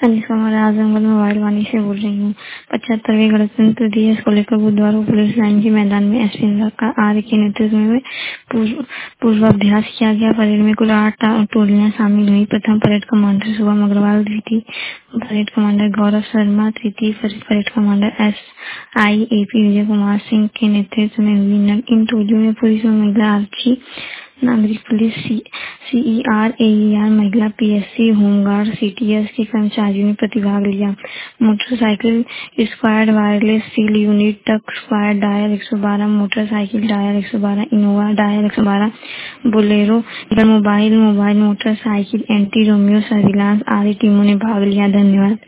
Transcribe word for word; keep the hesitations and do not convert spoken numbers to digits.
अनुष्का मैं आजमगढ़ मोबाइल वाणी से बोल रही हूँ। पचहत्तरवें गणतंत्र दिवस को लेकर बुधवार को पुलिस लाइन के मैदान में एसपी का आर्य के नेतृत्व में पूर्व पूर्वाभ्यास किया गया। परेड में कुल आठ टा- टोलियां शामिल हुई। प्रथम परेड कमांडर शुभम अग्रवाल, द्वितीय परेड कमांडर गौरव शर्मा, तृतीय parade commander S I A P Vijay Kumar Singh के नेतृत्व में हुई। न- इन टोलियों में पुलिस और महिला आरक्षी, नागरिक पुलिस, सीईआर, एईआर, महिला पीएससी, होमगार्ड, सीटीएस के कर्मचारियों ने प्रतिभाग लिया। Motorcycle squad, wireless field unit, truck squad, dial एक सौ बारह, मोटरसाइकिल डायल एक सौ बारह, इनोवा डायल एक सौ बारह, Bolero, mobile mobile motorcycle, anti Romeo surveillance आदि टीमों ने भाग लिया। धन्यवाद।